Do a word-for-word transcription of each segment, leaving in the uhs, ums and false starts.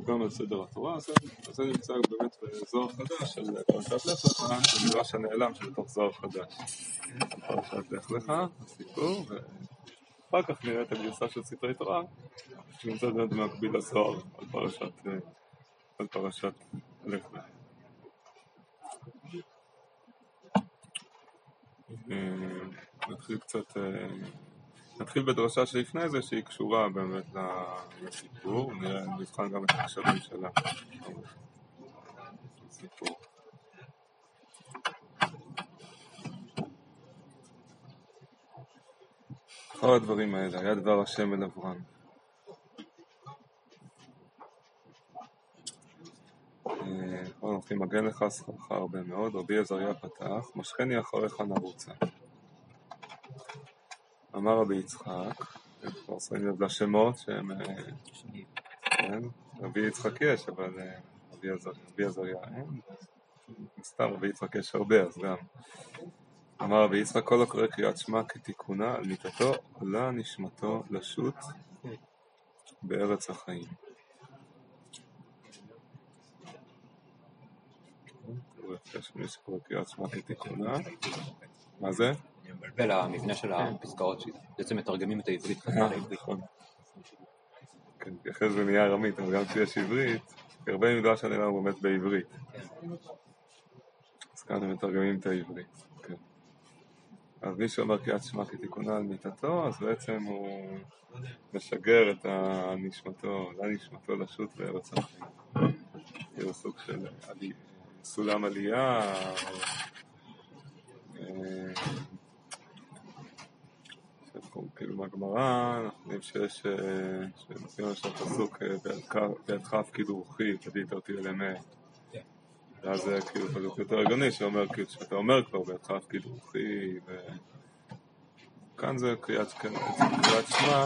גם על סדר התורה, אז זה נמצא באמת בזוהר חדש של פרשת לך לך, זה מדרש הנעלם שבתוך זוהר חדש. פרשת לך לך, הסיפור, ואחר כך נראה את הגרסה של ספרי תורה, שנמצא באמת במקביל לזוהר על פרשת, על פרשת לך לך. נתחיל קצת, נתחיל בדרשה שלפני זה שהיא קשורה באמת לסיפור, נבחן גם את הקשרים שלה. סיפור. כל הדברים האלה, היה דבר השם אל אברהם. אנחנו הולכים מגן לך שכרך הרבה מאוד, רבי עזריה פתח, משכני אחריך נרוצה. אמר רבי יצחק, כבר שמים לב לשמות שהם, כן, רבי יצחק יש, אבל רבי עזריה אין, סתם רבי יצחק יש הרבה, אז גם. אמר רבי יצחק, כל הקורא קריאת שמע כתיקונה על מיתתו, עולה נשמתו לשוט בארץ החיים. יש מי שקורא קריאת שמע כתיקונה. מה זה? אני מבלבל המבנה של הפסקאות שבעצם מתרגמים את העברית חזרה לעברית. כן, אחרי זה נהיה ארמית, אבל גם כשיש עברית, הרבה מדרש הנעלם הוא באמת בעברית. אז כאן הם מתרגמים את העברית. אז מי שאומר קריאת שמע כתיקונה על מיתתו, אז בעצם הוא משגר את הנשמתו, לנשמתו לשוט בארץ החיים. זה סוג של סולם עלייה, כאילו מהגמרא, אנחנו יודעים שיש, שנושאים על שם פסוק, בידך הפקיד רוחי, תדית אותי אל אמת. ואז זה כאילו פסוק יותר הגיוני, שאומר, כאילו, שאתה אומר כבר, בידך הפקיד רוחי, וכאן זה קריאת שמע,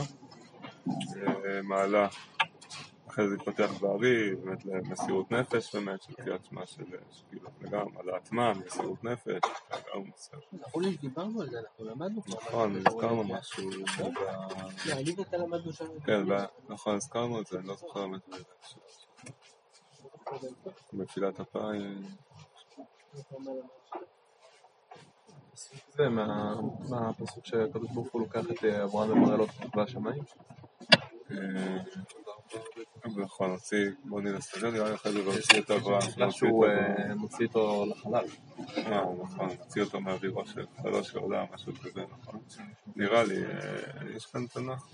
מעלה. אחרי זה התפתח בערי, באמת למסירות נפש, באמת, של קריאת שמע של כאילו, גם על העצמה, מסירות נפש, גם מוסר. אנחנו דיברנו על זה, אנחנו למדנו כבר. נכון, הזכרנו משהו. אני ואתה למדנו שם. כן, נכון, הזכרנו את זה, אני לא זוכר באמת. בתפילת אפיים. זה מהפסוק שהקדוש ברוך הוא לוקח את אברהם ומראה לו את חוקרי השמיים? נכון, הוציא, בוא ננסה, נראה לי אחרי זה והוציא את אברהם. נפלא שהוא מוציא אותו לחלל. נכון, הוציא אותו מהאווירו של חלו של עולם, משהו כזה, נכון? נראה לי, יש כאן תנ"ך.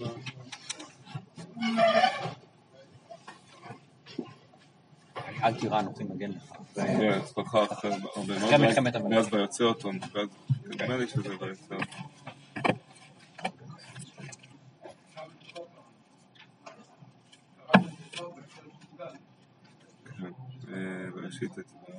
אל תירא, נותנים מגן לך. כן, צפחה הרבה מאוד, ואז ביוצא אותו, ואז נדמה לי שזה ביוצא אותו. בראשית את זה.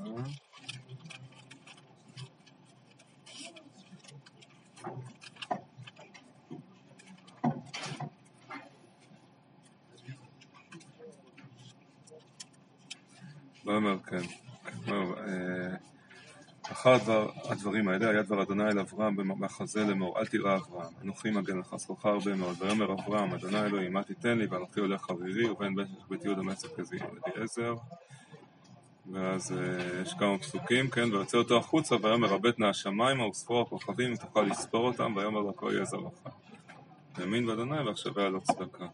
ואומר, כן. אחר הדברים האלה היה דבר אדוני אל אברהם במחזה לאמור, אל תירא אברהם, אנוכי מגן לך שכרך הרבה מאוד. ויאמר אברהם, אדוני אלוהים, מה תיתן לי, ואנוכי הולך חברי, ובן בית יהודה מצק אליעזר. ואז יש כמה פסוקים, כן, ויוצא אותו החוצה, ויאמר הבט נא השמיימה וספור הכוכבים, אם תוכל לספור אותם, ויאמר לו כה יהיה זרעך. האמין באדוני ויחשביה לו צדקה.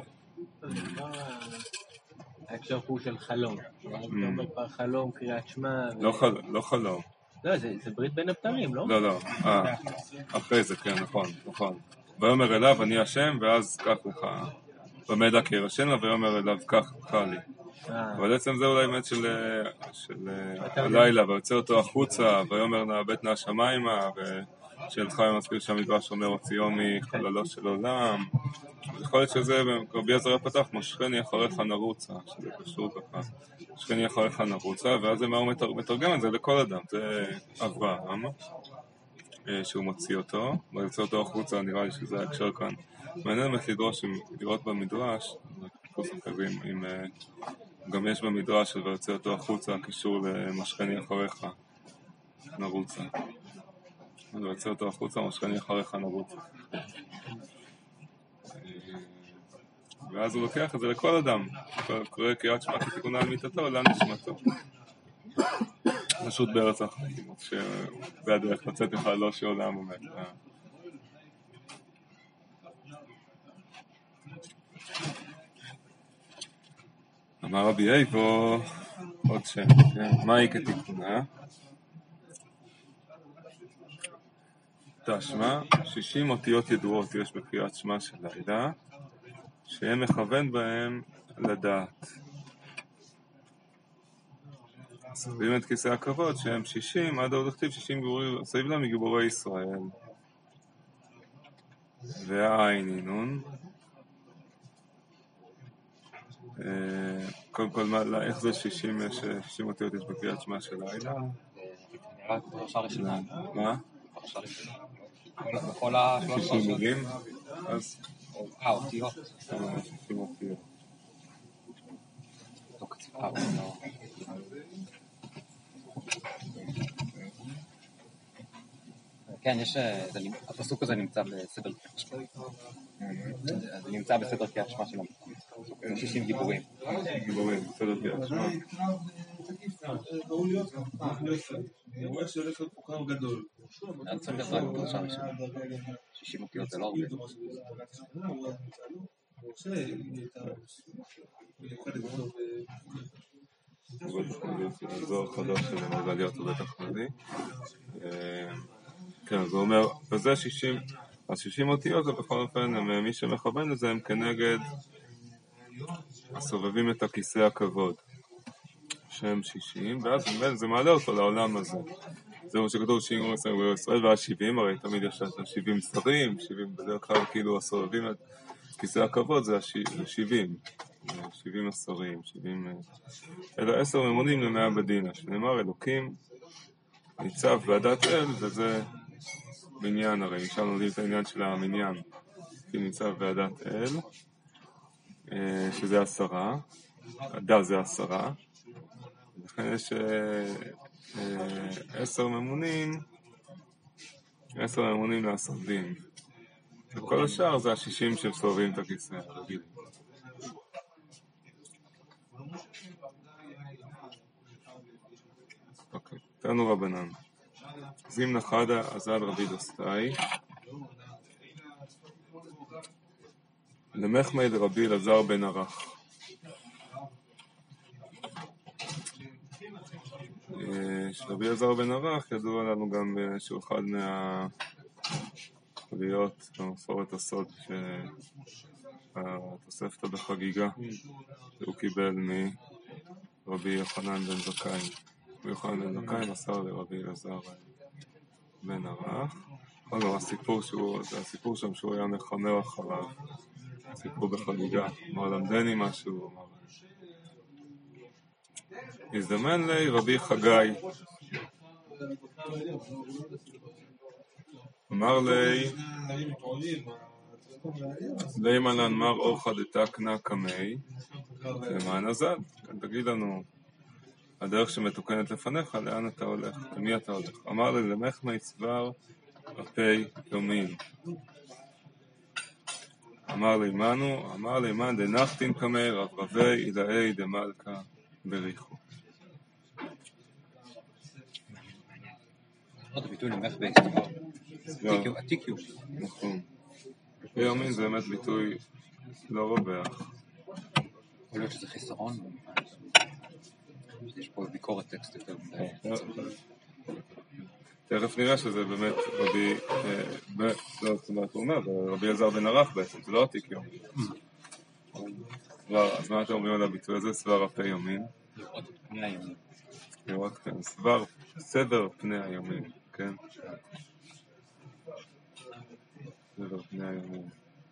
ההקשר הוא של חלום. אתה אומר כבר חלום, קריאת שמע. לא חלום. לא, זה ברית בין הבתרים, לא? לא, לא. אחרי זה, כן, נכון, נכון. ויאמר אליו, אני השם, ואז קח לך. במדע כירשן לה, ויאמר אליו, קח לי. אבל בעצם זה אולי באמת של הלילה, ויוצא אותו החוצה, ויאמר נאבט נא השמיימה, ושל חיים מזכיר שהמדרש אומר, הוציאו מחללו של עולם. יכול להיות שזה, רבי עזריה פתח, משכני אחריך נרוצה, שזה קשור ככה. משכני אחריך נרוצה, ואז זה מה הוא מתרגם את זה לכל אדם, זה אברהם, שהוא מוציא אותו, ויוצא אותו החוצה, נראה לי שזה ההקשר כאן. מעניין באמת לדרוש, לראות במדרש, עם, גם יש במדרש של ויוצא אותו החוצה, קישור למשכני אחריך נרוצה. ויוצא אותו החוצה, משכני אחריך נרוצה. ואז הוא לוקח את זה לכל אדם, קורא קריאת שמע כתיקונה על מיתתו, לנשמתו. פשוט בארץ החיים, שזה הדרך לצאת לך לא שעולם עומד. אמר רבי איבו, עוד שם, מהי כתיקונה? תשמע, שישים אותיות ידועות יש בקריאת שמע של לילה, שהם מכוון בהם לדעת. סביבים את כיסא הכבוד שהם שישים, עד עוד הכתיב שישים גיבורים, סביב להם מגיבורי ישראל. והעין אינון. קודם כל, איך זה שישים אותיות יש בקריאת שמע של לילה? רק פרשה ראשונה. מה? פרשה ראשונה. בכל השלוש שישים מילים? אז... אה, אותיות. שישים אותיות. לא קציפה, אבל לא... כן, יש... הפסוק הזה נמצא בסדר... זה נמצא בסדר קריאת שמע של הפסוק. זה שישים גיבורים. גיבורים, בסדר קריאת שמע. אני רואה שהולך להיות פה קרב גדול. אני צריך לזה רק בפרשה ראשונה. שישים אותיות זה לא הרבה. זוהר חדש של מרגליות הוא בטח מביא. כן, זה אומר, וזה שישים, השישים אותיות זה בכל אופן, מי שמכוון לזה הם כנגד הסובבים את הכיסא הכבוד שהם שישים, ואז זה מעלה אותו לעולם הזה. זה מה שכתוב שישים ישראל ואז שבעים, הרי תמיד יש שבעים שרים, שבעים בדרך כלל כאילו הסובבים את כיסא הכבוד זה שבעים, שבעים השרים, שבעים, אלא עשר ממונים למאה בדינה, שנאמר אלוקים ניצב ועדת אל, וזה מניין, הרי משם נולדים את העניין של המניין, כי ניצב ועדת אל, שזה עשרה, עדה זה עשרה, לכן יש עשר ממונים, עשר ממונים לעשרים, וכל השאר זה השישים שסובבים את הכיסא הרגיל. אוקיי, תנו רבנן. זימנה חדה עזד רבי דוסטאי למחמי לרבי אלעזר בן ערך. רבי אלעזר בן ערך ידוע לנו גם שהוא אחד מהחוליות במסורת הסוד שהתוספתא בחגיגה שהוא קיבל מרבי יוחנן בן זכאי. רבי יוחנן בן זכאי מסר לרבי אלעזר בן ערך. גם הסיפור שהוא, זה הסיפור שם שהוא היה מחמר אחריו, סיפור בחגיגה, אמר למדני משהו, אמר הזדמן לי רבי חגי, אמר לי לימנן מר אורחא דתקנא קמי, למען נזל, תגיד לנו הדרך שמתוקנת לפניך, לאן אתה הולך, למי אתה הולך? אמר לי למחמי צוואר רפי יומין. אמר לי מנו, אמר לי מן דנחתין קמי רב רבי אילאי דמלכה בריחו. עוד ביטוי למחמי צוואר. עתיקיו. נכון. רפי יומין זה באמת ביטוי לא רווח. יכול להיות שזה חיסרון? יש פה ביקורת טקסט יותר מדי. תכף נראה שזה באמת רבי, לא, זאת אומרת, הוא אומר, רבי אלעזר בן ערך בעצם, זה לא עתיק יומין. אז מה אתם אומרים על הביטוי הזה? סבר רפי יומין? לראות את פני היומין. לראות כאן, סבר, סבר פני היומין, כן? סבר פני היומין.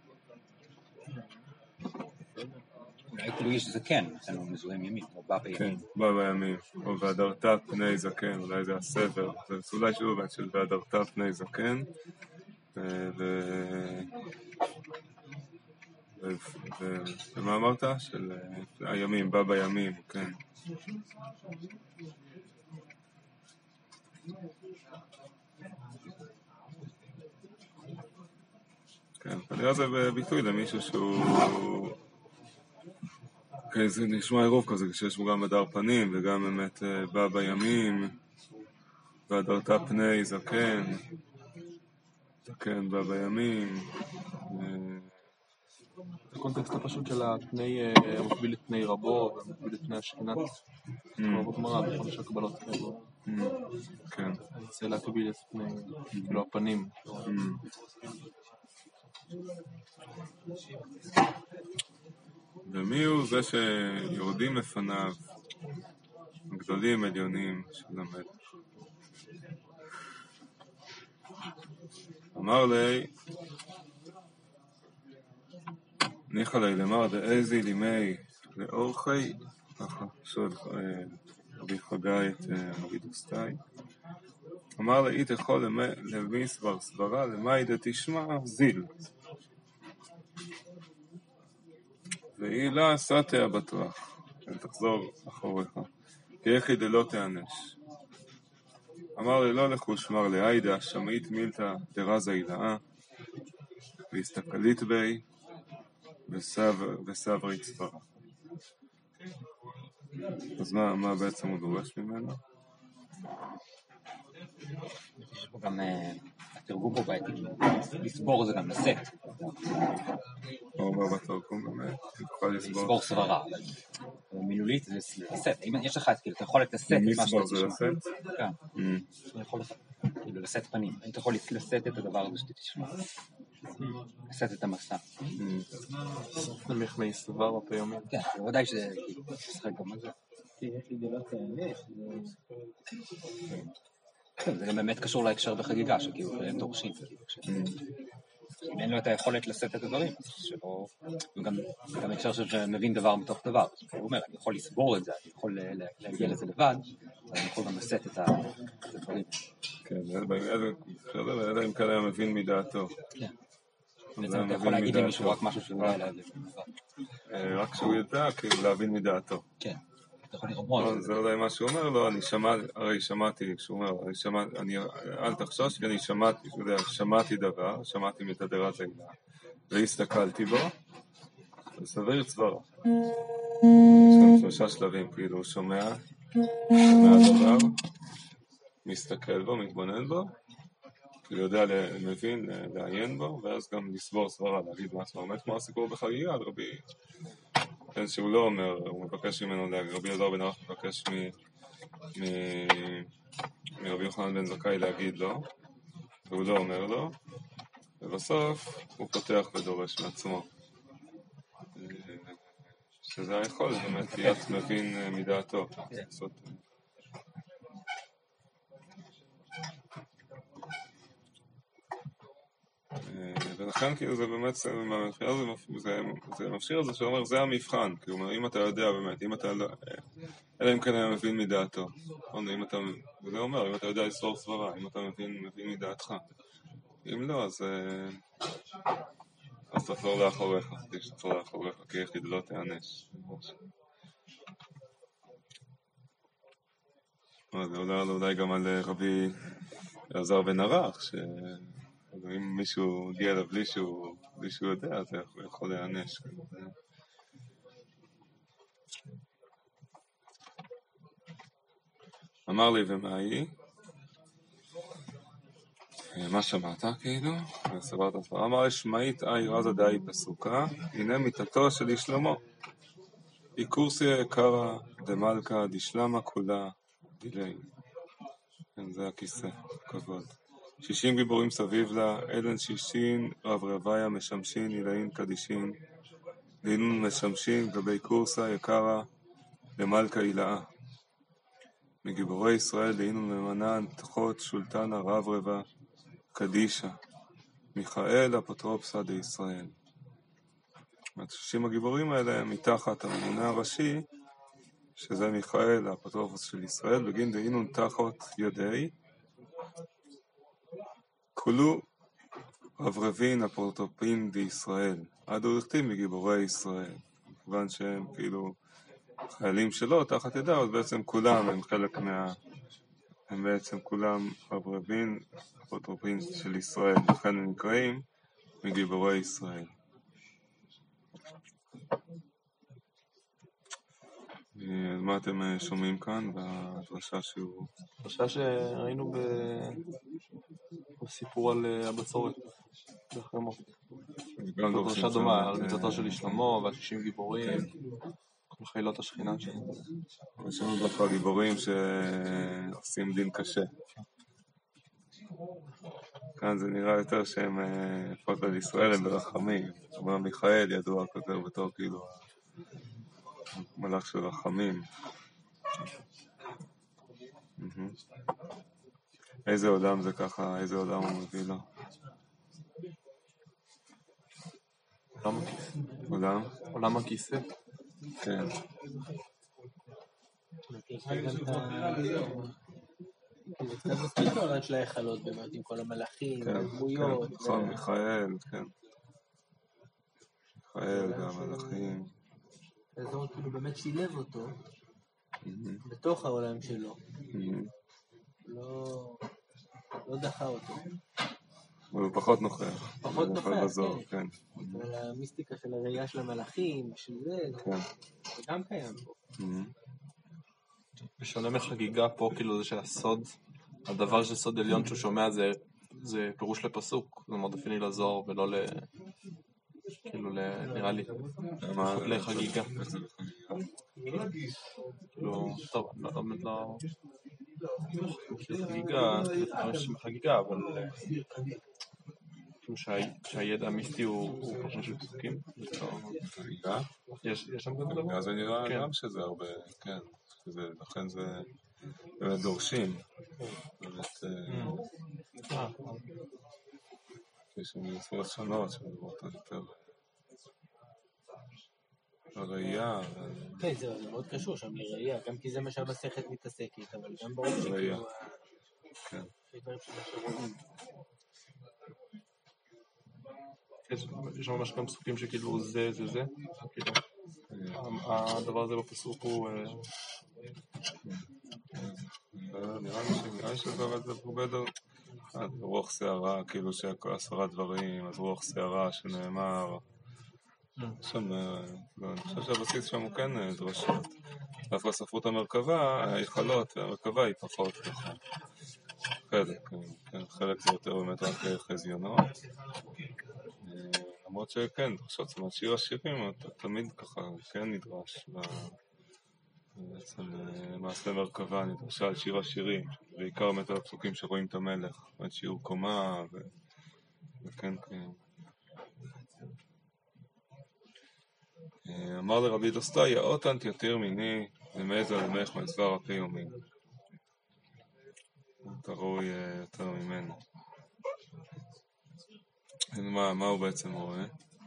אולי כאילו יש זקן, לכן הוא מזוהה עם ימין, או בא בימין. כן, בא בימין, או והדרת פני זקן, אולי זה הסבר, זה אולי שוב באמת של והדרת פני זקן, ומה אמרת? של הימים, בא בימים, כן. כן, כנראה זה ביטוי למישהו שהוא אוקיי, זה נשמע עירוב כזה, כשיש בו גם הדר פנים וגם באמת בא בימים, והדרת פני זקן, זקן בא בימים. הקונטקסט הפשוט של התנאי, המקביל לתנאי רבו, המקביל לתנאי השכינת, רבות מראה, בכל שהקבלות כאלו. כן. זה להקביל את תנאי, כאילו הפנים. ומי הוא זה שיורדים לפניו, הגדולים עליונים של המלך? אמר לי, ניחא לי למר דאיזי לימי לאורחי, ככה שואל רבי חגי את רבי דוסטאי, אמר לי, אית יכול למי סבר סברה, למי דתשמע זיל. והיא לה סתיה בטוח, תחזור אחוריך, כי איך היא דלא תענש. אמר לי, לא לכו שמר לעידה, שמעית מילתא דרזה הילאה, והסתכלית בי, וסברית סברה. אז מה, מה בעצם הוא דורש ממנו? יש פה גם, התרגום פה בעייתי, לסבור זה גם לשאת. הוא אומר בתרגום באמת, תוכל לסבור. לסבור סברה, מילולית זה לשאת. אם יש לך את היכולת לשאת את מה שאתה תשמע. לסבור זה לשאת? כן. כאילו לשאת פנים. אתה יכול לשאת את הדבר הזה שאתה תשמע. לשאת את המסע. זה מחמי סבר הפיומים. כן, בוודאי שזה משחק גם על זה. יש לי דלות תענש. זה גם באמת קשור להקשר בחגיגה, שכאילו הם דורשים. אם אין לו את היכולת לשאת את הדברים, שלא... וגם הקשר שמבין דבר מתוך דבר. הוא אומר, אני יכול לסבור את זה, אני יכול להגיע לזה לבד, אבל אני יכול גם לשאת את הדברים. כן, אלא אם כאלה מבין מדעתו. כן. בעצם אתה יכול להגיד למישהו רק משהו שהוא אולי להבין. רק שהוא ידע, כאילו להבין מדעתו. כן. אתה יכול לרמוז. זה אולי מה שהוא אומר לו, אני שמעתי, הרי שמעתי, כשהוא אומר, אני שמעתי, אני, אל תחשוש, כי אני שמעתי, שמעתי דבר, שמעתי מתדרת זילה, והסתכלתי בו, וסביר צברה. יש כאן שלושה שלבים, כאילו הוא שומע, שומע דבר, מסתכל בו, מתבונן בו, כאילו יודע, מבין, לעיין בו, ואז גם לסבור סברה, להגיד מה עצמו, באמת כמו הסיפור בחגיגה, על רבי... כן, שהוא לא אומר, הוא מבקש ממנו, רבי אלעזר בן ערך מבקש מרבי יוחנן בן זכאי להגיד לו, והוא לא אומר לו, ובסוף הוא פותח ודורש מעצמו. שזה היכול, באמת, להיות מבין מדעתו. ולכן כאילו זה באמת, זה מפשיר את זה שאומר, זה המבחן, כאילו אם אתה יודע באמת, אם אתה לא, אלא אם כן היה מבין מדעתו, וזה אומר, אם אתה יודע לסבור סברה, אם אתה מבין מדעתך, אם לא, אז אז תחזור לאחוריך, תחזור לאחוריך, כי יחיד לא תענש. זה אולי גם על רבי אלעזר בן ערך, ש... אם מישהו הגיע אליו בלי שהוא, בלי שהוא יודע, אז הוא יכול להיענש. אמר לי, ומה היא? מה שמעת כאילו? וסברת הסברה. אמר לי, שמעית אי רזה דאי פסוקה, הנה מיתתו של איש שלמה. היא קורסיה יקרה דמלכה דשלמה כולה דילי. זה הכיסא, כבוד. שישים גיבורים סביב לה, אלן שישים רב רביה משמשין, עילאין קדישין, דינון משמשין, גבי קורסה יקרה למלכה עילאה. מגיבורי ישראל דינון ממנן, תחות שולטנה רב רבה, קדישה, מיכאל אפוטרופסה דישראל. שישים הגיבורים האלה הם מתחת הממונה הראשי, שזה מיכאל האפוטרופוס של ישראל, בגין דינון תחת ידי, כולו רברבין הפורטופין בישראל, עד הוא הכתיב מגיבורי ישראל, כיוון שהם כאילו חיילים שלו תחת ידיו, אז בעצם כולם הם חלק מה... הם בעצם כולם רברבין הפורטופין של ישראל, לכן הם נקראים מגיבורי ישראל. אז מה אתם שומעים כאן בדרשה שהוא... דרשה שראינו בסיפור על הבצורת, בחרמות. זו דרשה דומה, על מיתתו של שלמה והשישים גיבורים, כל חילות השכינה שלנו. יש לנו דווקא גיבורים שעושים דין קשה. כאן זה נראה יותר שהם לפחות על ישראל הם ברחמים. אבל מיכאל ידוע יותר בתור כאילו מלאך של רחמים. איזה עולם זה ככה, איזה עולם הוא מביא לו? עולם הכיסא. עולם? עולם הכיסא. כן. זה קצת מספיק לעולם של ההיכלות באמת, עם כל המלאכים, הדמויות. נכון, מיכאל, כן. מיכאל והמלאכים. אז הוא כאילו באמת שילב אותו בתוך העולם שלו. לא דחה אותו. הוא פחות נוכח. פחות נוכח, כן. אבל המיסטיקה של הראייה של המלאכים, של זה, זה גם קיים פה. בשונה מחגיגה פה, כאילו זה של הסוד, הדבר של סוד עליון שהוא שומע זה פירוש לפסוק, זה מאוד אפיני לזוהר ולא ל... כאילו נראה לי, פחות לחגיגה. כאילו, טוב, לא באמת לא... חגיגה, חגיגה, אבל כאילו שהידע המיסטי הוא פרשן של פסוקים. חגיגה? יש שם כזה דבר? אז זה נראה גם שזה הרבה, כן. לכן זה באמת דורשים. באמת... יש שם ספרות שונות שמדברות יותר הראייה. כן, זה מאוד קשור שם לראייה, גם כי זה מה שהמסכת מתעסקת, אבל גם ברור שכאילו... כן. יש ממש גם פסוקים שכאילו זה, זה, זה. הדבר הזה בפסוק הוא... נראה לי שזה עובד בבדר. רוח שערה, כאילו שכל עשרה דברים, אז רוח שערה שנאמר... שם, אני חושב שהבסיס שם הוא כן דרשות. דווקא ספרות המרכבה, היכלות, המרכבה היא פחות ככה. חלק, כן, חלק זה יותר באמת רק חזיונות. למרות שכן, דרשות, זאת אומרת, שיר השירים, אתה תמיד ככה, כן נדרש. בעצם, מעשה מרכבה נדרשה על שיר השירים, בעיקר באמת על הפסוקים שרואים את המלך, זאת אומרת, שיעור קומה, וכן, כן. אמר לרבי דוסטאי, יאותן תיתיר מיני למעז על למך מעזבר הפי יומין. אתה רואה יותר ממנו. מה, מה הוא בעצם רואה?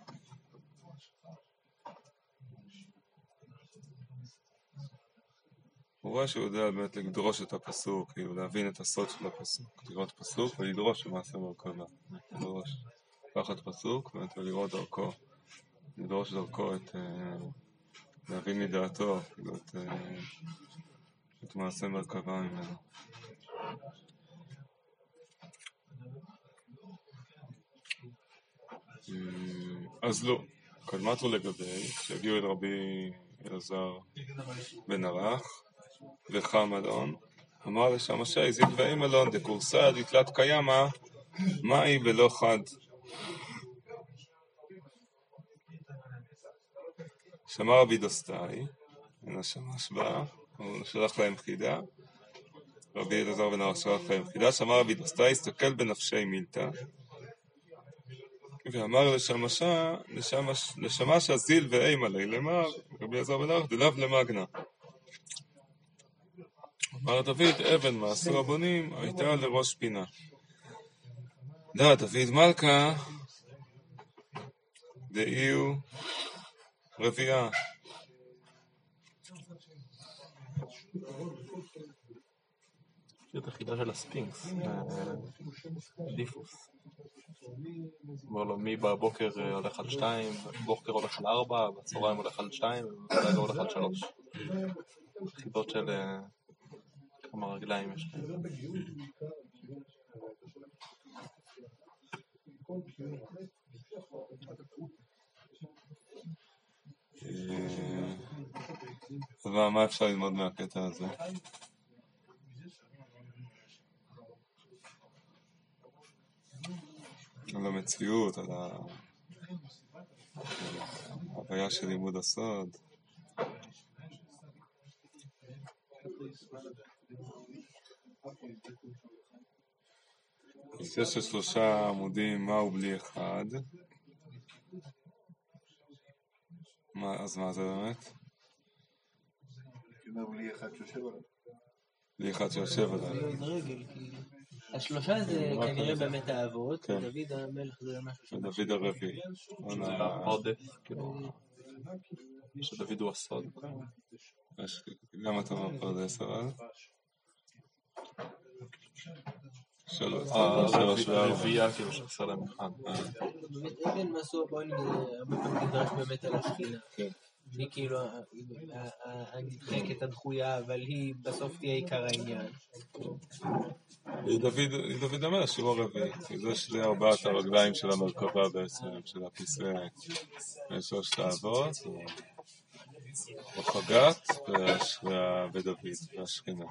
הוא רואה שהוא יודע באמת לדרוש את הפסוק, כאילו להבין את הסוד של הפסוק, לראות פסוק ולדרוש במעשה מרכבה. לדרוש, לקחת פסוק ולראות דרכו. לדרוש דרכו את, להבין מדעתו, את, את מעשה מרכבה ממנו. אז לא, קדמתו לגבי, שהגיעו אל רבי אלעזר בן ערך וחמדון, אמר לשם השי, זיל ואימלון דקורסה דתלת קיימה, מהי בלא חד. שמע רבי דוסטאי, אין השמש בה, הוא שלח להם חידה, רבי אלעזר בן ערך שלח להם חידה, שמע רבי דוסטאי, הסתכל בנפשי מילתא, ואמר לשמשה, לשמשה זיל ואימה לי למר, רבי אלעזר בן ערך, דלאו למגנה. אמר דוד, אבן מעשו הבונים, הייתה לראש פינה. דע דוד מלכה, דאיו רביעה. את החידה של הספינקס, דיפוס. אומר לו, מי בבוקר הולך על שתיים, בבוקר הולך על ארבע, בצהריים הולך על שתיים, ובלילה הולך על שלוש. חידות של כמה רגליים יש להם. אז מה, מה אפשר ללמוד מהקטע הזה? על המציאות, על ההוויה של לימוד הסוד. יש של שלושה עמודים, מהו בלי אחד? מה, אז מה זה באמת? בלי אחד שיושב עליו. בלי אחד שיושב עליו. השלושה זה כנראה באמת האבות, דוד המלך זה משהו דוד הרביעי. העודף, כאילו, שדוד הוא הסוד. גם אתה אומר פרדס אבל? שלוש, שלוש הרביעייה כאילו שעשה להם אחד. אבן מסוע בוין זה הרבה פעמים נדרש באמת על השכינה. היא כאילו הנדחקת הדחויה, אבל היא בסוף תהיה עיקר העניין. דוד המלך שהוא הרביעי, זה שלי ארבעת הרגליים של המרכבה בעצם, של הכיסא, שלושת האבות, החגת ודוד והשכינה.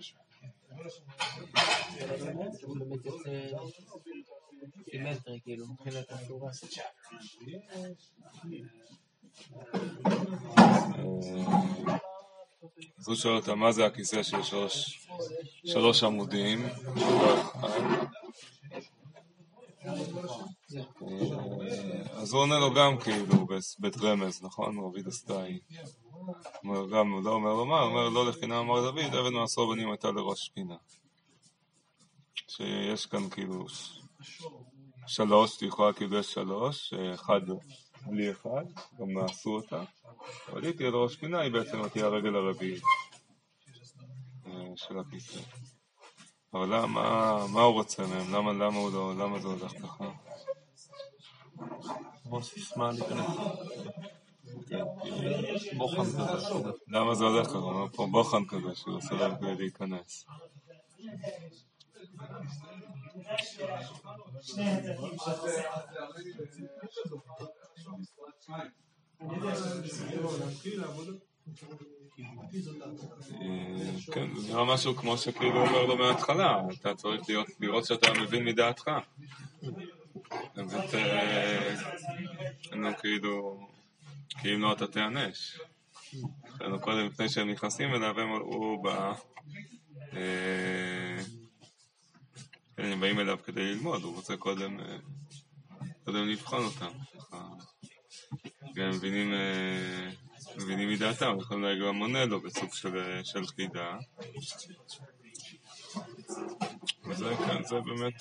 הוא באמת יוצא סימטרי, כאילו, מבחינת הצורה. אז הוא שואל אותה, מה זה הכיסא של שלוש, שלוש עמודים? אז הוא עונה לו גם כאילו בית רמז, נכון? רביד הסתאי. גם הוא לא אומר לו מה, הוא אומר לא לחינם אמר דוד, אבן מעשור בנים הייתה לראש פינה. שיש כאן כאילו שלוש, תיכולה כאילו יש שלוש, אחד בלי אחד, גם נעשו אותה. אבל היא תהיה לראש פינה, היא בעצם תהיה הרגל הרביעית של הכיסא. אבל למה, מה הוא רוצה מהם? למה, למה הוא לא, למה זה הולך ככה? כמו סיסמה להיכנס. בוחן כזה. למה זה הולך ככה? הוא אומר פה בוחן כזה שהוא עושה להם כדי להיכנס. כן, זה נראה משהו כמו שכאילו אומר לו מההתחלה, אתה צריך לראות שאתה מבין מדעתך. באמת, כאילו, כי אם לא אתה תענש. קודם לפני שהם נכנסים אליו, הוא בא, הם באים אליו כדי ללמוד, הוא רוצה קודם קודם לבחון אותם. גם מבינים מבינים מדעתם, יכולים להגיד גם מונה לו בסוג של חידה. וזה כן, זה באמת,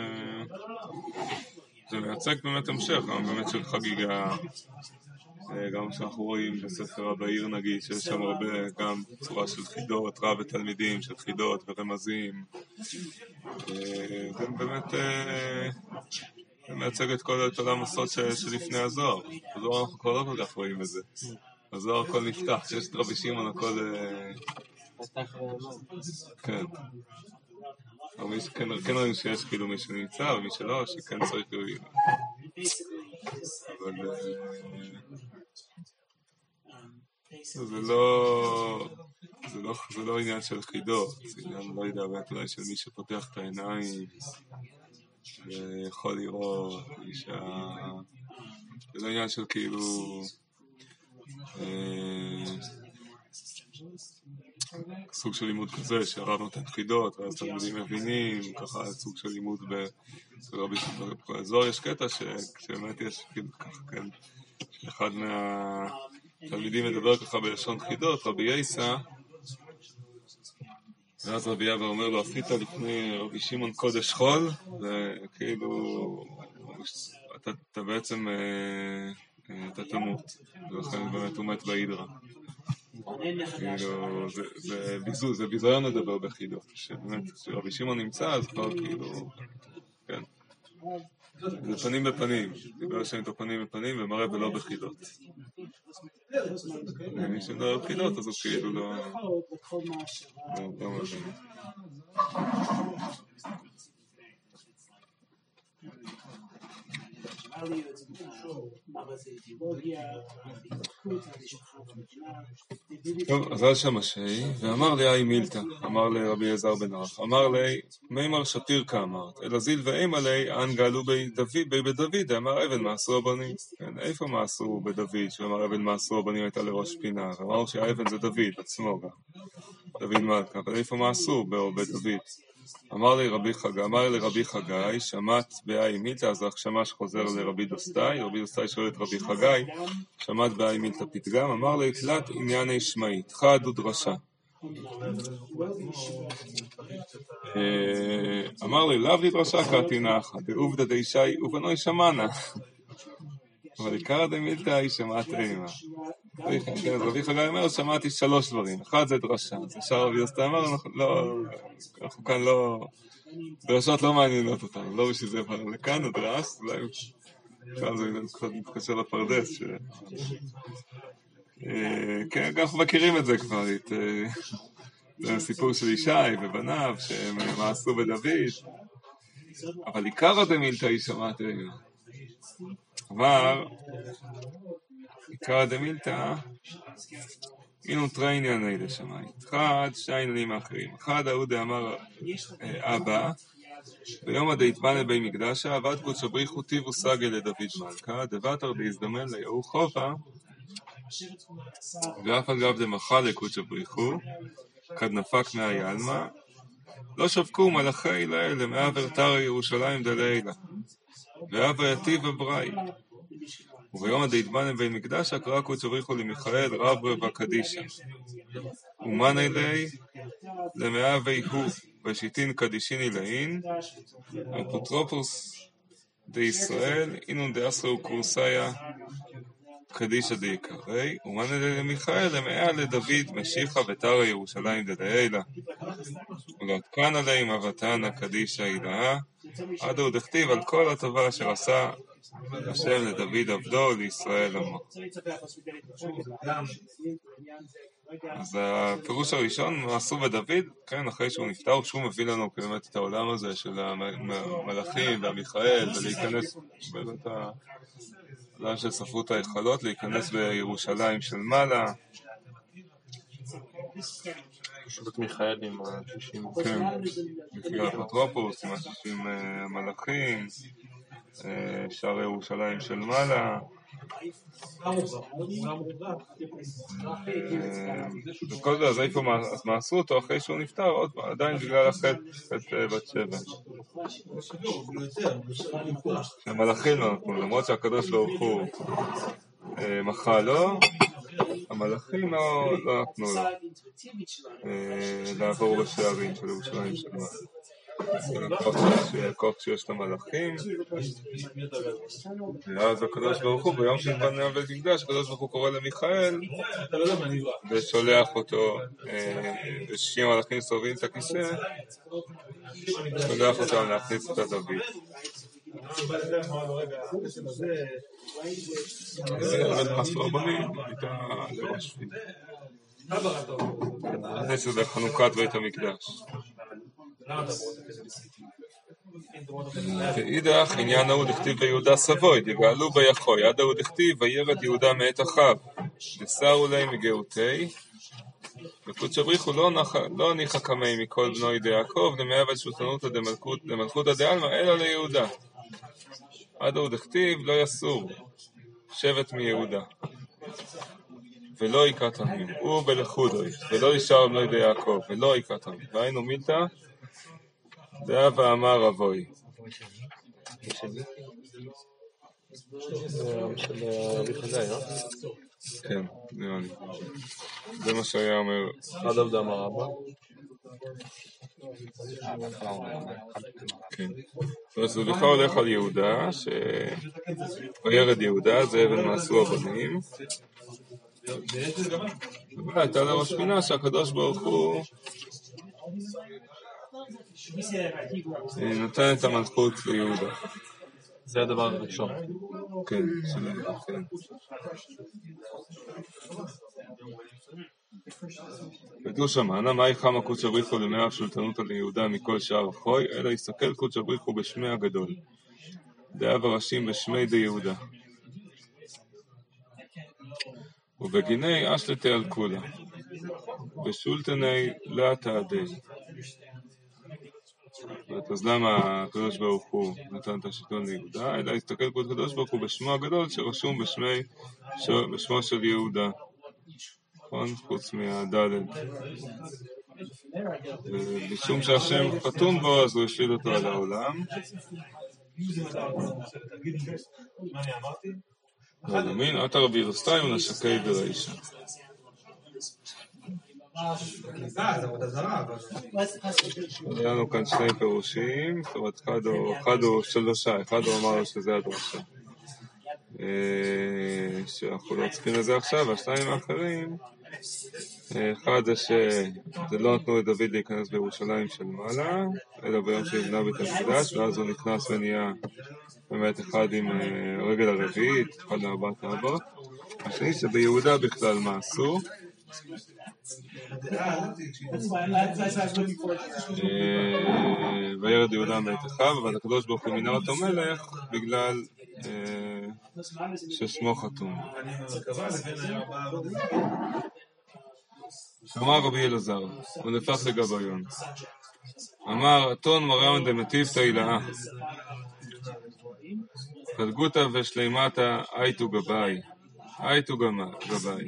זה מייצג באמת המשך, גם באמת של חגיגה, גם שאנחנו רואים בספר הבאיר נגיד, שיש שם הרבה גם צורה של חידות, רב ותלמידים של חידות ורמזים. זה באמת מייצג את כל עולם הסוד שלפני הזוהר. הזוהר אנחנו כבר לא כל כך רואים את זה. הזוהר הכל נפתח, שיש את רבי שמעון הכל... פתח ואמר. כן. כן רואים שיש כאילו מי שנמצא ומי שלא, שכן צריך לראות. אבל זה לא זה לא זה לא עניין של חידות, זה עניין לא יודע באמת אולי של מי שפותח את העיניים ויכול לראות, זה לא עניין של כאילו סוג של לימוד כזה שהרב נותן חידות ואז תלמידים מבינים, ככה סוג של לימוד באזור. יש קטע שבאמת יש כאילו ככה, כן, אחד מהתלמידים מדבר ככה בלשון חידות, רבי יסע, ואז רבי אבא אומר לו, עשית לפני רבי שמעון קודש חול, וכאילו אתה, אתה בעצם אתה תמות, ולכן באמת הוא מת בהידרה. כאילו, זה ביזיון לדבר בחידות, שבאמת כשרבי שמעון נמצא אז כבר כאילו, כן, זה פנים בפנים, דיבר שם איתו פנים בפנים ומראה ולא בחידות. מי שמדבר בחידות אז הוא כאילו לא לא מבין. טוב, אז על שמשי, ואמר לי אי מילתא, אמר לי רבי אליעזר בן ערך, אמר לי מימר שפיר כאמרת, אלא זיל ואימא לי אן גאלו בי בית דוד, אמר אבן מעשו הבנים. כן, איפה מעשו בדוד, שאמר אבן מעשו הבנים הייתה לראש פינה, ואמר שהאבן זה דוד עצמו גם, דוד מלכה, אבל איפה מעשו בבית דוד? אמר לי רבי חגי, אמר לי רבי חגי, שמעת באי מילתא, אז רק שמש חוזר לרבי דוסטאי, רבי דוסטאי שואל את רבי חגי, שמעת באי מילתא פתגם, אמר לי תלת ענייני שמעית, חד ודרשה. אמר לי לאו דרשה קרתינה אחת, דעובדא דאישי ובנוי שמענה. אבל עיקר דמילתא היא שמעת אימה. רבי חגי אומר, שמעתי שלוש דברים, אחד זה דרשה, אז ישר רבי דוסטאי אמר, אנחנו כאן לא, דרשות לא מעניינות אותנו, לא בשביל זה באנו לכאן, הדרש, אולי כאן זה קצת מתקשר לפרדס, כן, אנחנו מכירים את זה כבר, זה סיפור של ישי ובניו, שהם מעשו בדוד, אבל עיקר דמילתא היא שמעת אימה. אמר, עיקר דמילתא, אינו תרי ענייני לשמיים. אחד, שתי עניינים האחרים. אחד, ההוא דאמר אבא, ביום הדהתבנה בי מקדשה, עבד קודשא בריך הוא טיבו סגל לדוד מלכה, דבתר דהזדמן ליהו חובה, ואף על גב דמחה לקודשא בריך הוא, כד נפק מהיעלמה, לא שבקו מלאכי לילה למעבר תרא ירושלים דלילה. ואבא יתיב ובראי. וביום הדהתבנה בי מקדשה קרא קודשא בריך הוא למיכאל רב רבא קדישא. ומן אלי למאהבי הוא ושיטין קדישיני להין אפוטרופוס דישראל אינון דאסרו קורסאיה קדישא דיקרי ומן אלי למיכאל למאה לדוד משיחה ותרא ירושלים דלילה ולעדכן עליהם אבתנה קדישא אילאה עד הוא דכתיב על כל הטובה אשר עשה השם לדוד עבדו לישראל עמו. אז הפירוש הראשון מעשו בדוד, כן, אחרי שהוא נפטר, שהוא מביא לנו באמת את העולם הזה של המלאכים והמיכאל, ולהיכנס באמת העולם של ספרות ההיכלות, להיכנס בירושלים של מעלה. פשוט מיכאל עם השישים. כן, לפי האפוטרופוס, עם השישים מלאכים, שער ירושלים של מעלה. וכל זה, אז איפה מעשו אותו אחרי שהוא נפטר, עוד פעם, עדיין בגלל החטא, חטא בת שבע. שהמלאכים לא נתנו, למרות שהקדוש ברוך הוא מחה לו, המלאכים לא נתנו לו לעבור בשערים של ירושלים של מעלה. כוח שיש למלאכים, ואז הקדוש ברוך הוא ביום שנבנה בית מקדש, הקדוש ברוך הוא קורא למיכאל ושולח אותו, ושישים מלאכים סובבים את הכיסא, שולח אותם להכניס את הדוד. זה מעשו הבנים, הייתה לראש פינה. זה שזה חנוכת בית המקדש. ואידך עניין ההוא דכתיב ביהודה סבוי דגאלו ביכוי עד ההוא דכתיב וירד יהודה מאת אחיו דסרו להם מגאותי וקודשא בריך הוא לא ניחא קמי מכל בנוי דיעקב למעבר שולטנותא דמלכותא דעלמא אלא ליהודה עד ההוא דכתיב לא יסור שבט מיהודה ולא יקטמים הוא בלכודוי ולא ישר בנוי דיעקב ולא יקטמים והיינו מילתא דאבא אמר אבוי. של רבי חגי, אה? כן, נראה לי. זה מה שהיה אומר. עד עבד אמר אבא. כן. אז הוא בכלל הולך על יהודה, וירד יהודה, זה אבן מעשו הבנים. הייתה לראש פינה שהקדוש ברוך הוא נותן את המלכות ליהודה. זה הדבר הראשון. כן, כן. ודו שמענה, מה יחמה קודשא בריך הוא למאה שולטנותא ליהודה מכל שאר אחוי, אלא יסתכל קודשא בריך הוא בשמי הגדול. דאב הראשים בשמי די יהודה. ובגיני אשלתי על כולה. ושולטני לא תעדי. אז למה הקדוש ברוך הוא נתן את השלטון ליהודה? אלא הסתכל פה את הקדוש ברוך הוא בשמו הגדול שרשום בשמי, בשמו של יהודה. נכון? חוץ מהדלת. ומשום שהשם חתום בו, אז הוא השאיל אותו על העולם. ולמין, עתה רבי ירוסטאי ונשקי ברישה. היה לנו כאן שני פירושים, זאת אומרת, אחד הוא שלושה, אחד הוא אמר שזה הדרשה. שאנחנו לא צריכים לזה עכשיו, והשניים האחרים, אחד זה שזה לא נתנו לדוד להיכנס בירושלים של מעלה, אלא ביום שנבנה בית המקדש, ואז הוא נכנס ונהיה באמת אחד עם הרגל הרביעית, אחד לארבעת האבות. השני שביהודה בכלל מה עשו? וירד יהודה מאת אחיו, אבל הקדוש ברוך הוא מינה אותו מלך בגלל ששמו חתום. אמר רבי אלעזר, הוא נפח לגביון. אמר, אתון מראון דמטיב תהילאה. פלגותה ושלימתה אייתו גבאי. אייתו גבאי.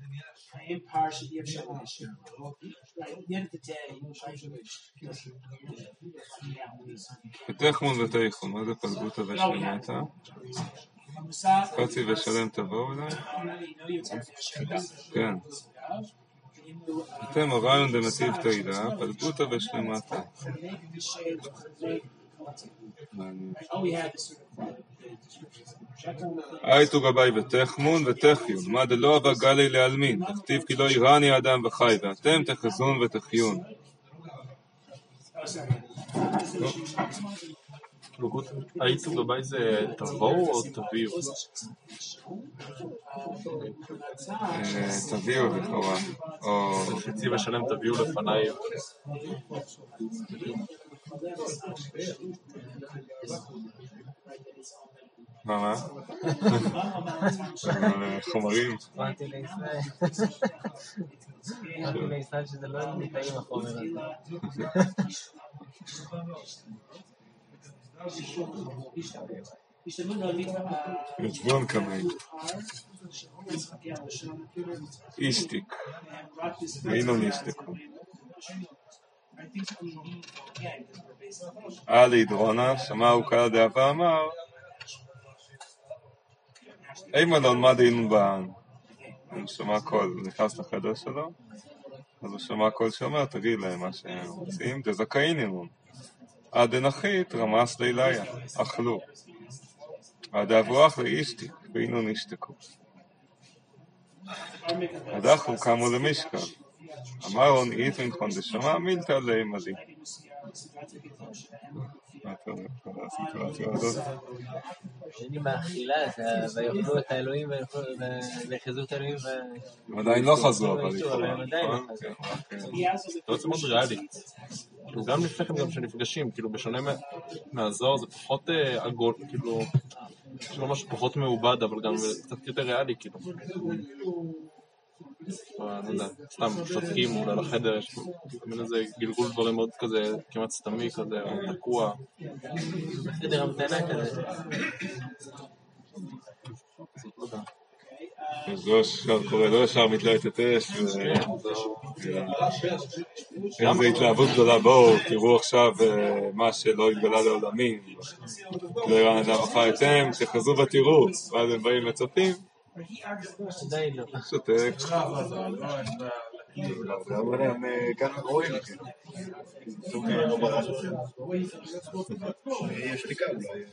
ותחמון ותיכון, מה זה פלגותה ושלימתה? חצי ושלם תבואו אליי? כן. אתם הרעיון דמטיב תהילה, פלגותה ושלימתה. אייתו גבאי ותחמון ותחיון, מה דלא אבא גלי להלמין, תכתיב כי לא איראני אדם וחי, ואתם תחזון ותחיון. אייתו גבאי זה תבואו או תביאו? תביאו לכאורה, או חצי ושלם תביאו לפניי. מה מה? חומרים. אמרתי לישראל אמרתי לישראל שזה לא ניתאים החומר הזה. יצבון כמי אישתיק ואינו נישתקו אלי דרונה שמעו קלה דאבה אמר אי מלון מה דהינו בען. הוא שמע קול, נכנס לחדר שלו, אז הוא שמע קול שאומר תגיד להם מה שהם רוצים, דזכאין אינון עד הנחית רמס ליליה, אכלו עד אבואך לאישתיק ואינו נשתקו. הדחו קמו למשקל אמר הון אית מנחון דשמע מילתא לימדי. מה אתה אומר כל הסיטואציה הזאת? אני מאכילה, ויאכלו את האלוהים ויחזו את האלוהים. הם עדיין לא חזו, אבל הם עדיין לא חזו. זה בעצם מאוד ריאלי. גם לפני כן גם שנפגשים, כאילו בשונה מהזוהר זה פחות עגול, כאילו יש לו משהו פחות מעובד, אבל גם קצת יותר ריאלי, כאילו. לא יודע, סתם שותקים אולי לחדר, יש מין איזה גלגול דברים מאוד כזה, כמעט סתמי כזה, או תקוע. בחדר המתנה כזה. אז לא ישר קורא, לא ישר מתלהטת אש, איזה התלהבות גדולה, בואו, תראו עכשיו מה שלא התגלה לעולמים, לא יראה אדם אחר אתם, תחזו ותראו, ואז הם באים מצפים, עדיין לא. שותק. אבל הם ככה רואים, יש שתיקה אולי.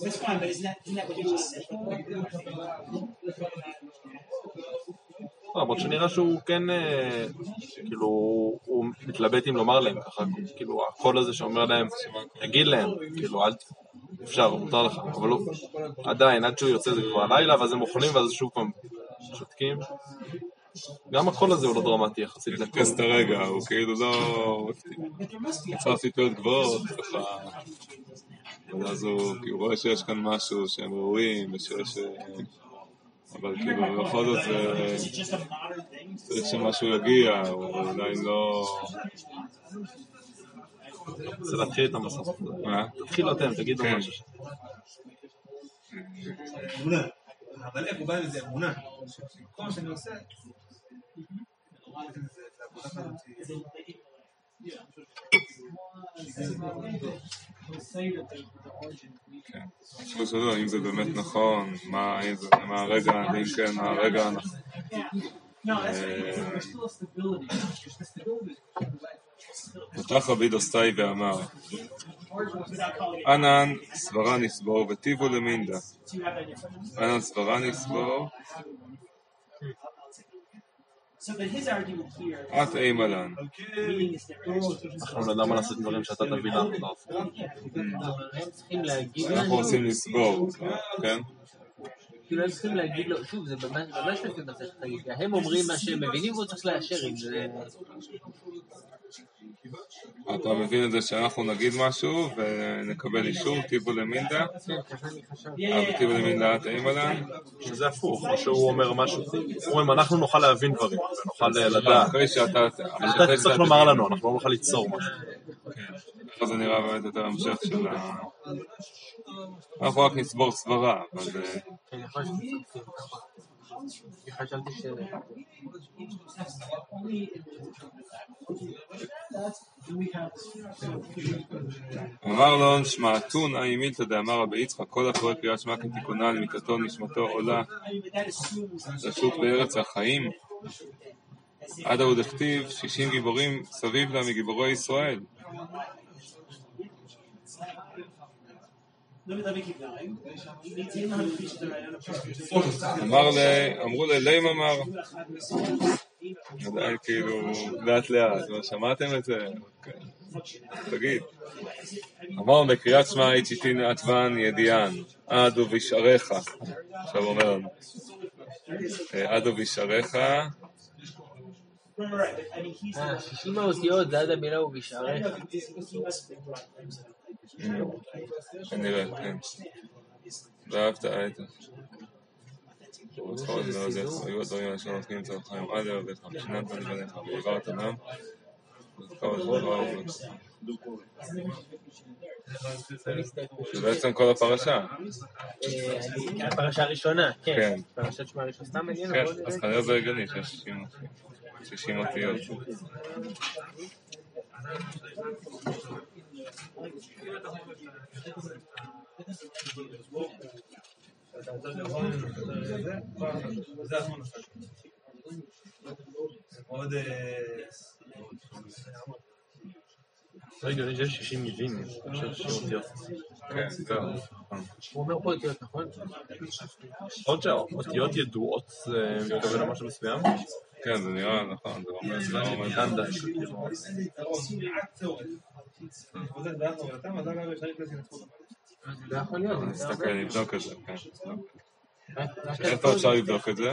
למרות שנראה שהוא כן, כאילו, הוא מתלבט אם לומר להם ככה, כאילו, הקול הזה שאומר להם, תגיד להם, כאילו, אל אפשר, מותר לך, אבל הוא עדיין, עד שהוא יוצא זה כבר הלילה, ואז הם אוכלים, ואז שוב פעם שותקים. גם הקול הזה הוא לא דרמטי יחסית. תפס את הרגע, הוא כאילו לא... יצר סיפיות גבוהות, ככה... ואז הוא רואה שיש כאן משהו שהם ראויים ושיש... אבל כאילו בכל זאת זה... צריך שמשהו יגיע, או אולי לא... זה להתחיל איתם בסוף. תתחילו אתם, תגידו משהו. אמונה. אבל איך הוא בא לזה אמונה? כל מה שאני עושה... חשוב שלא, אם זה באמת נכון, מה הרגע, אם כן, מה הרגע הנכון. פתח רבי דוסטאי ואמר, אנן סברה נסבור וטיבו למינדה. אנן סברה נסבור את אימה לן. אנחנו נדע מה לעשות דברים שאתה תביא לנו. אנחנו רוצים לסבור, כן? כאילו הם צריכים להגיד לו, שוב, זה ממש לפי מסכת חגיגה, הם אומרים מה שהם מבינים והוא צריך לאשר אם זה... אתה מבין את זה שאנחנו נגיד משהו ונקבל אישור, טיבו למינדה? אבל טיבו למינדה את אימה לן? שזה הפוך, או שהוא אומר משהו, אומרים אנחנו נוכל להבין דברים, ונוכל לדעת. אחרי שאתה... אתה צריך לומר לנו, אנחנו לא נוכל ליצור משהו. אז זה נראה באמת יותר המשך של ה... אנחנו רק נסבור סברה, אבל זה... כן, יכול להיות שצריכים ככה. כי חשבתי ש... אמר לו, שמעתון אי מילתא דאמר רבי יצחק, כל הקורא קריאת שמע כתיקונה למיתתו נשמתו עולה לשוק בארץ החיים. עד ההוא דכתיב שישים גיבורים סביב לה מגיבורי ישראל. אמר לי, אמרו לי, ליים אמר, עדיין כאילו לאט לאט, שמעתם את זה? תגיד. אמר בקריאת שמע איציתין עטבן ידיען, עד ובשעריך, עכשיו אומר לנו, עד ובשעריך, אה, שישים האותיות זה עד המילה ובשעריך. כנראה, כן. ואהבת את זה. וצחרות לעודך, היו הדברים אשר נותנים צרכם עד לעודך, ושיננת לבניך, והעברת אדם, וזכה וזכה וזכה. זה בעצם כל הפרשה. הפרשה הראשונה, כן. כן. פרשת שמע ראשונה, סתם מעניין. כן, אז כנראה זה הגיוני, שיש שישים אותיות. זה הזמן אחר. עוד... רגע, יש שישים מילים, של שישים אותיות. כן, זהו. הוא אומר פה אותיות, נכון? עוד שהאותיות ידועות זה מתכוון למשהו מסוים? כן, זה נראה נכון, זה אומר, זה לא אומר. כאן דש. לא יכול להיות. נסתכל, נבדוק את זה, כן. איפה אפשר לבדוק את זה?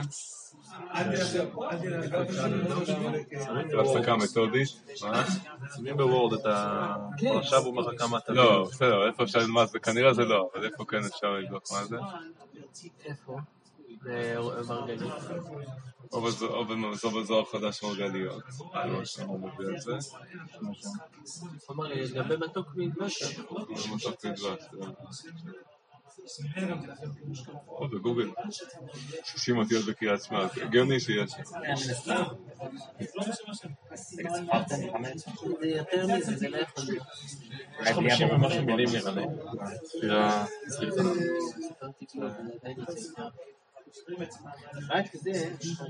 בהפסקה מתודית, מה? שמים בוורד את הפרשה והוא אומר כמה אתה... לא, בסדר, איפה אפשר ללמוד זה? כנראה זה לא, אבל איפה כן אפשר לבדוק מה זה? איפה? במרגליות. או בזוהר חדש מרגליות. הוא מביא את זה. הוא אמר לי, לגבי מתוק מדבש. מתוק מדבש. או בגוגל. שישים אותיות בקריאת שמע, הגיוני שיש. זה יותר מזה, זה לא יכול להיות. יש חמישים ומשהו מילים נראה לי. ספירה... רק זה...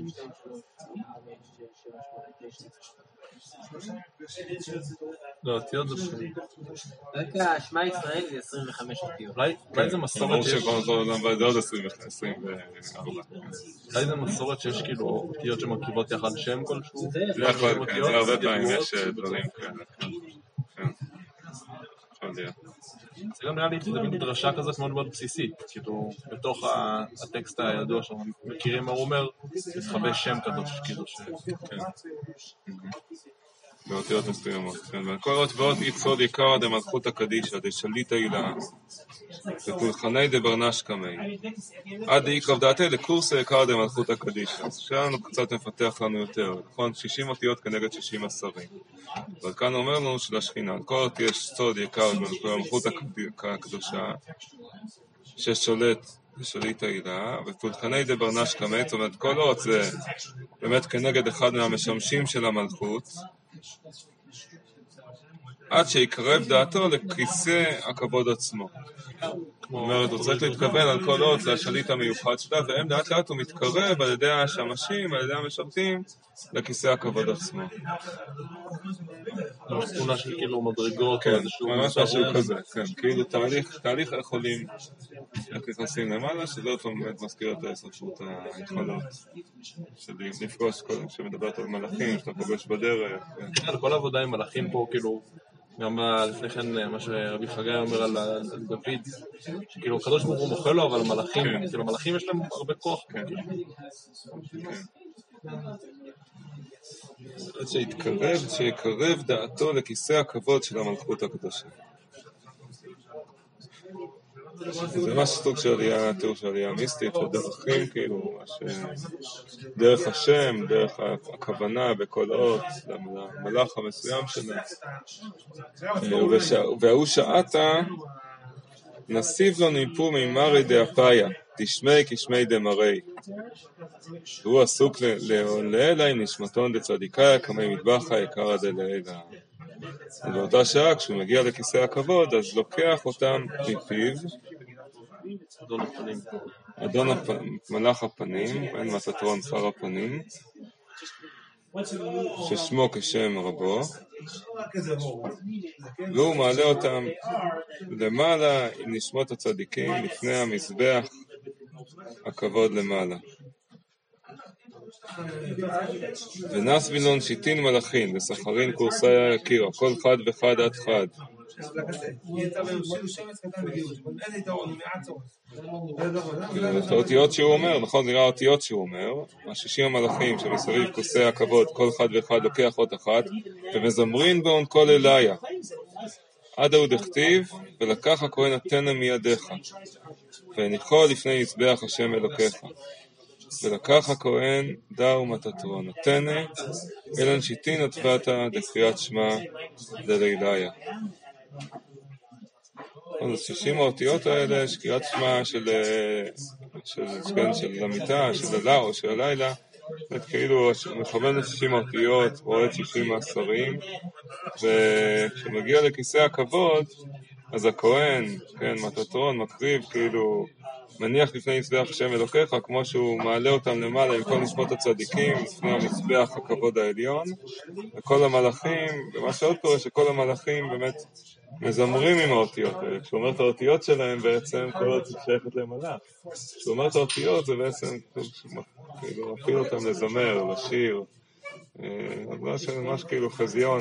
לא, אותיות זה שני. רק השמע ישראל זה עשרים וחמש אותיות. אולי זה מסורת ברור שיש... שכל זה עוד עשרים וארבע. אולי זה מסורת שיש כאילו אותיות שמרכיבות יחד שם כלשהו? זה יכול, כן, זה הרבה פעמים יש דברים כאלה. כן. יכול להיות. זה גם נראה לי, זה מין דרשה כזאת מאוד מאוד בסיסית, כאילו, בתוך הטקסט הידוע שאנחנו מכירים מה הוא אומר, מתחבא שם כזאת, כאילו, ש... כן. באותיות מסוימות, כן, ועל כל אות ואות יצוד יקרא דמלכות הקדישא, דשליטא הילה, ופולחני דברנש קמי. עד איקרא דעתי לקורסא יקרא דמלכות הקדישא. אז שלנו קצת מפתח לנו יותר, נכון? שישים אותיות כנגד שישים מסרים. אבל כאן אומר לנו שלשכינה, על כל אות יש סוד יקר במלכות הקדושה, ששולט ושליטא הילה, ופולחני דברנש קמי, זאת אומרת, כל אות זה באמת כנגד אחד מהמשמשים של המלכות, עד שיקרב דעתו לכיסא הכבוד עצמו. זאת אומרת, הוא צריך להתכוון על כל אות לשליט המיוחד שלה, והם לאט לאט הוא מתקרב על ידי השמשים, על ידי המשרתים, לכיסא הכבוד עצמו. תמונה של כאילו מדרגות, כן, ממש משהו כזה, כן, כאילו תהליך, תהליך יכולים נכנסים למעלה, שזה אותו באמת מזכיר את הספרות ההתחלות, של לפגוש, שמדברת על מלאכים, שאתה פוגש בדרך. כן, כל העבודה עם מלאכים פה, כאילו, גם לפני כן מה שרבי חגי אומר על דוד, שכאילו הקדוש ברוך הוא מוחה לו, אבל מלאכים, כאילו מלאכים יש להם הרבה כוח. עד שיתקרב, שיקרב דעתו לכיסא הכבוד של המלכות הקדושה. זה ממש סוג של עלייה, תיאור של עלייה מיסטית, ודרכים כאילו, דרך השם, דרך הכוונה בכל אות, למלאך המסוים שלה. והוא שעתה, נסיב לו ניפור ממרי דאפיה, תשמי כשמי דמרי. והוא עסוק לעילה עם נשמתון דצדיקה, כמי מטבחה יקרא דלעילה. ובאותה שעה, כשהוא מגיע לכיסא הכבוד, אז לוקח אותם מפיו, אדון הפנים. אדון מלאך הפנים, אין מטטרון שר הפנים, ששמו כשם רבו, והוא מעלה אותם למעלה עם נשמות הצדיקים לפני המזבח הכבוד למעלה. ונס וילון שיטין מלאכין, וסחרין קורסאי הקירה, כל חד וחד עד חד. את האותיות שהוא אומר, נכון, נראה האותיות שהוא אומר, השישים המלאכים שמסביב כוסי הכבוד, כל אחד ואחד לוקח אות אחת, ומזמרין בון כל אליה. עד ההוא דכתיב, ולקח הכהן התנא מידיך, והניחו לפני מזבח השם אלוקיך. ולקח הכהן דא ומטטרון, התנא, אלן שיטין עטבתא דקריאת שמע דלעיליה. אז שישים האותיות האלה, שקריאת שמע של המיטה, של הלילה, של הלילה, כאילו מכוון לשישים האותיות, רואה את שישים מעשרים, וכשמגיע לכיסא הכבוד, אז הכהן, כן, מטטרון, מקריב, כאילו, מניח לפני מזבח השם אלוקיך, כמו שהוא מעלה אותם למעלה עם כל נשמות הצדיקים, לפני המזבח הכבוד העליון, וכל המלאכים, ומה שעוד קורה שכל המלאכים באמת מזמרים עם האותיות האלה. כשהוא אומר את האותיות שלהם בעצם, כל עוד שייכת למלאך. כשהוא אומר את האותיות זה בעצם, כאילו, מפעיל אותם לזמר, לשיר, אז ממש כאילו חזיון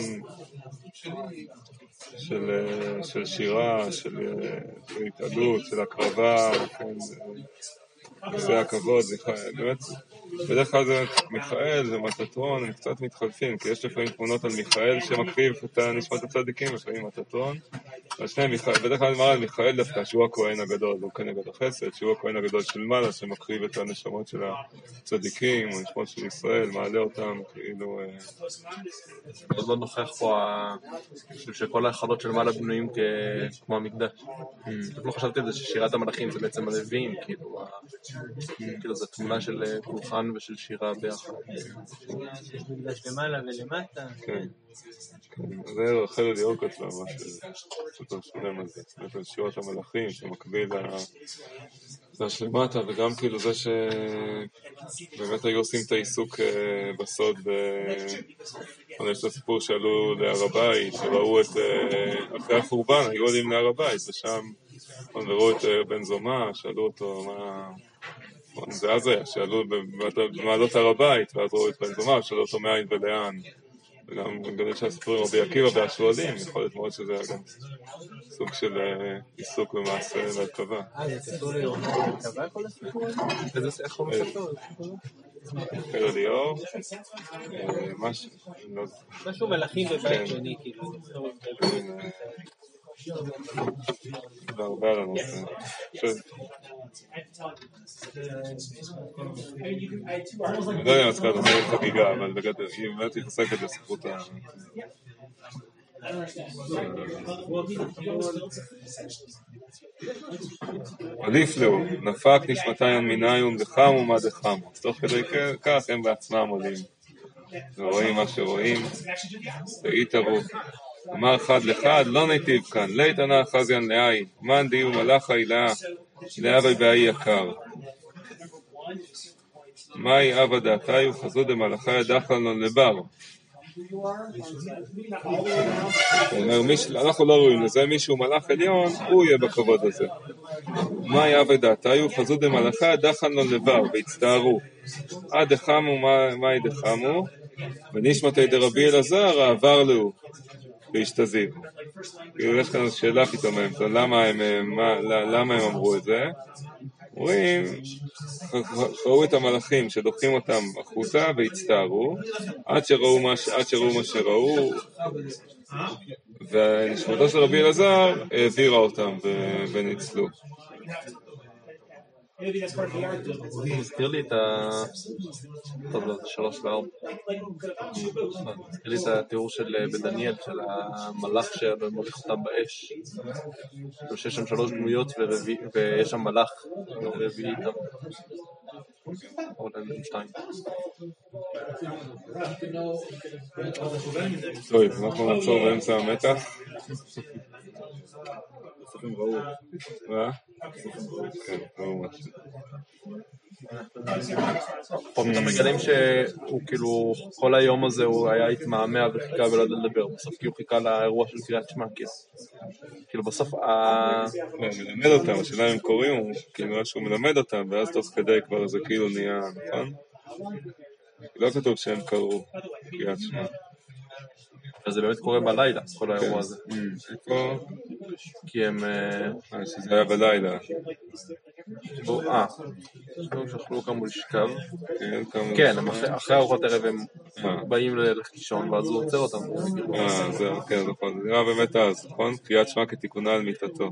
של, של שירה, של התעלות, של הקרבה, כן, זה הכבוד, באמת, בדרך כלל זה מיכאל, זה מטטרון, הם קצת מתחלפים, כי יש לפעמים תמונות על מיכאל שמקריב את נשמת הצדיקים, לפעמים מטטרון, אבל שניהם מיכאל, בדרך כלל נאמר על מיכאל דווקא, שהוא הכהן הגדול, הוא כנגד החסד, שהוא הכהן הגדול של מעלה, שמקריב את הנשמות של הצדיקים, או נשמות של ישראל, מעלה אותם, כאילו... עוד לא נוכח פה, שכל ההיכלות של מעלה בנויים כמו המקדש. לא חשבתי על זה ששירת המלאכים זה בעצם הלווים, כאילו... כאילו זו תמונה של פולחן ושל שירה ביחד. מקדש למעלה ולמטה. כן. זה רחל אליהו כתבה, מה שסופר שלם הזה. בעצם שירת המלאכים שמקביל לשלמטה, וגם כאילו זה שבאמת היו עושים את העיסוק בסוד. יש את הסיפור שעלו להר הבית, שראו את... אחרי החורבן, היו עולים להר הבית, ושם וראו את בן זומא, שאלו אותו מה... זה אז היה, שאלו במעלות הר הבית, ואז ראו את בן זומא, שאלו אותו מאין ולאן. וגם גדול שהסיפורים רבי עקיבא והשואלים, יכול להיות מאוד שזה היה גם סוג של עיסוק במעשה והרכבה. אה, זה סיפור להרכבה כל הסיפור? איזה איך הוא מספר? חיל אליאור, משהו, משהו מלאכים בבית שני, כאילו. זה הרבה על הנושא. אני לא יודע אם הצקעת עושה חגיגה, אבל בגדול, היא באמת התעסקת בספרות ה... עליף לו, נפק נשמתיין מניון וחמו מה דחמו. תוך כדי כך הם בעצמם עולים ורואים מה שרואים והתארו. אמר חד לחד לא ניטיב כאן, ליתנה חזיין לעין, מן דיו מלאכה הילאה לאבי באי יקר. מהי אבא דעתיו חזו דמלאכה ידחל לו לבר. אנחנו לא רואים לזה, מישהו מלאך עליון, הוא יהיה בכבוד הזה. מהי אבא דעתיו חזו דמלאכה ידחל לו לבר, והצטערו. עד דחמו, מהי דחמו, ונשמתי דרבי אלעזר העבר לו והשתזיב. כאילו יש כאן שאלה פתאום מהם, למה הם אמרו את זה? אומרים, ראו את המלאכים שדוחים אותם החוצה והצטערו עד שראו מה, עד שראו מה שראו, ונשמתו של רבי אלעזר העבירה אותם וניצלו. זה מזכיר לי את ה... טוב, לא, זה שלוש וארבע. מזכיר לי את התיאור של בדניאל, של המלאך שמוליך אותם באש. שיש שם שלוש דמויות ויש שם מלאך רביעי איתם. עוד אין שתיים. טוב, אנחנו נעצור באמצע המתח. בסופים ראו. מה? כן, ראו משהו. פה פתאום מגלים שהוא כאילו כל היום הזה הוא היה התמהמה וחיכה ולא יודע לדבר בסוף כי הוא חיכה לאירוע של קריאת שמע כאילו בסוף מלמד אותם, השאלה הם קוראים כאילו משהו מלמד אותם ואז תוך כדי כבר זה כאילו נהיה, נכון? לא כתוב שהם קראו קריאת שמע אז זה באמת קורה בלילה כל האירוע הזה איפה? כי הם שזה היה בלילה אה, שאכלו קמו לשכב כן, אחרי ארוחת ערב הם באים ללישון ואז הוא עוצר אותם אה, זהו, כן, נכון, זה נראה באמת אז, נכון? קריאת שמע כתיקונה על מיטתו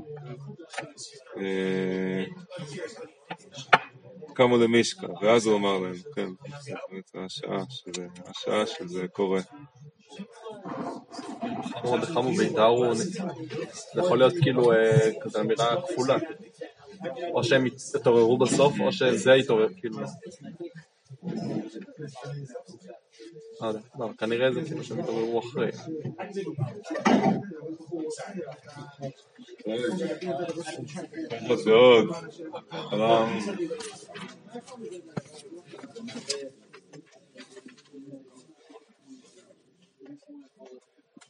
קמו למשקה, ואז הוא אמר להם, כן, זה השעה שזה קורה חמו דחמו והתארו, זה יכול להיות כאילו כזה אמירה כפולה או שהם התעוררו בסוף או שזה התעורר כאילו לא, כנראה זה כאילו שהם התעוררו אחרי עוד ועוד